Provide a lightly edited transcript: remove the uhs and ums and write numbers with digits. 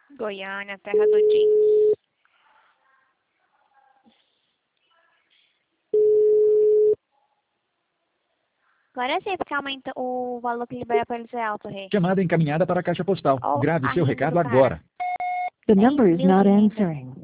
Goiânia, terra do jeans. Agora sim, porque aumenta o valor que libera para eles é alto, rei. Chamada encaminhada para a caixa postal. Ó, Grave a seu renda recado do cara. agora. The number is 10 mil not de renda. answering.